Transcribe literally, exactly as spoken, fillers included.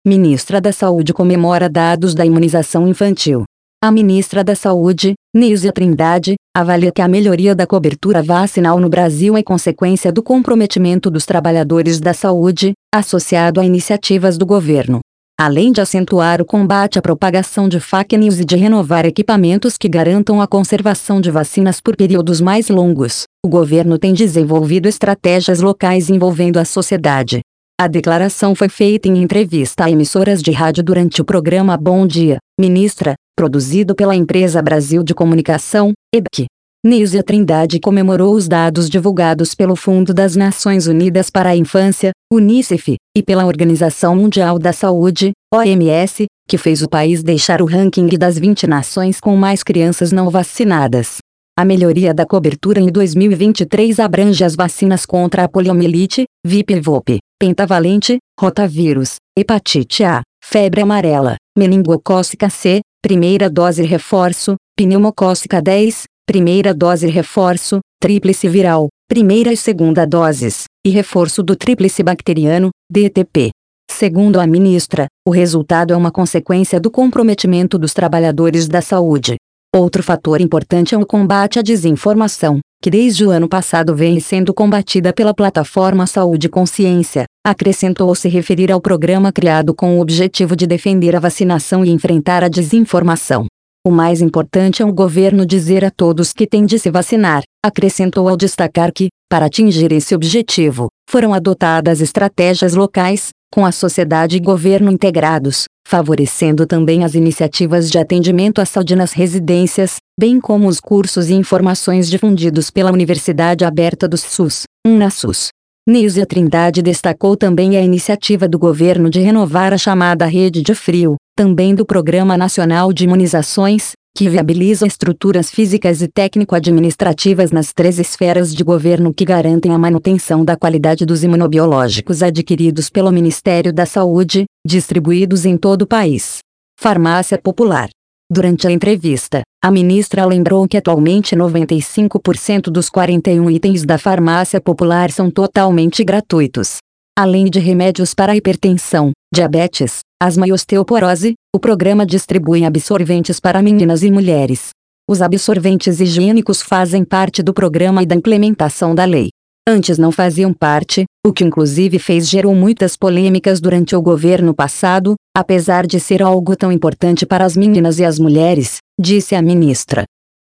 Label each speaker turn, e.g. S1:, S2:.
S1: Ministra da Saúde comemora dados da imunização infantil. A ministra da Saúde, Nízia Trindade, avalia que a melhoria da cobertura vacinal no Brasil é consequência do comprometimento dos trabalhadores da saúde, associado a iniciativas do governo. Além de acentuar o combate à propagação de fake news e de renovar equipamentos que garantam a conservação de vacinas por períodos mais longos, o governo tem desenvolvido estratégias locais envolvendo a sociedade. A declaração foi feita em entrevista a emissoras de rádio durante o programa Bom Dia, Ministra, produzido pela empresa Brasil de Comunicação, E B C. Nízia Trindade comemorou os dados divulgados pelo Fundo das Nações Unidas para a Infância, Unicef, e pela Organização Mundial da Saúde, O M S, que fez o país deixar o ranking das vinte nações com mais crianças não vacinadas. A melhoria da cobertura em dois mil e vinte e três abrange as vacinas contra a poliomielite, V I P e V O P, pentavalente, rotavírus, hepatite A, febre amarela, meningocócica C, primeira dose reforço, pneumocócica dez, primeira dose reforço, tríplice viral, primeira e segunda doses, e reforço do tríplice bacteriano, D T P. Segundo a ministra, o resultado é uma consequência do comprometimento dos trabalhadores da saúde. Outro fator importante é o combate à desinformação, que desde o ano passado vem sendo combatida pela plataforma Saúde e Consciência, acrescentou se referir ao programa criado com o objetivo de defender a vacinação e enfrentar a desinformação. O mais importante é o governo dizer a todos que têm de se vacinar, acrescentou ao destacar que, para atingir esse objetivo, foram adotadas estratégias locais, com a sociedade e governo integrados, favorecendo também as iniciativas de atendimento à saúde nas residências, bem como os cursos e informações difundidos pela Universidade Aberta do SUS, UNASUS. Nízia Trindade destacou também a iniciativa do governo de renovar a chamada Rede de Frio, também do Programa Nacional de Imunizações, que viabiliza estruturas físicas e técnico-administrativas nas três esferas de governo que garantem a manutenção da qualidade dos imunobiológicos adquiridos pelo Ministério da Saúde, distribuídos em todo o país. Farmácia Popular. Durante a entrevista, a ministra lembrou que atualmente noventa e cinco por cento dos quarenta e um itens da farmácia popular são totalmente gratuitos. Além de remédios para hipertensão, diabetes, asma e osteoporose, o programa distribui absorventes para meninas e mulheres. Os absorventes higiênicos fazem parte do programa e da implementação da lei. Antes não faziam parte, o que inclusive fez gerou muitas polêmicas durante o governo passado, apesar de ser algo tão importante para as meninas e as mulheres, disse a ministra.